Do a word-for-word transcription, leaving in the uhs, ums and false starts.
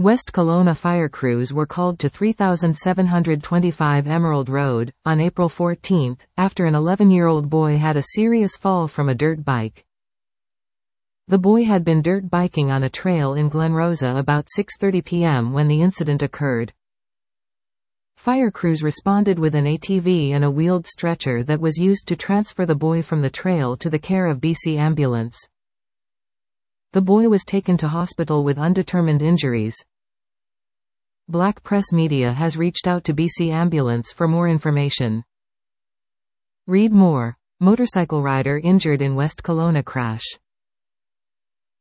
West Kelowna fire crews were called to three thousand seven hundred twenty-five Emerald Road, on April fourteenth, after an eleven-year-old boy had a serious fall from a dirt bike. The boy had been dirt biking on a trail in Glen Rosa about six thirty p m when the incident occurred. Fire crews responded with an A T V and a wheeled stretcher that was used to transfer the boy from the trail to the care of B C Ambulance. The boy was taken to hospital with undetermined injuries. Black Press Media has reached out to B C Ambulance for more information. Read more. Motorcycle rider injured in West Kelowna crash.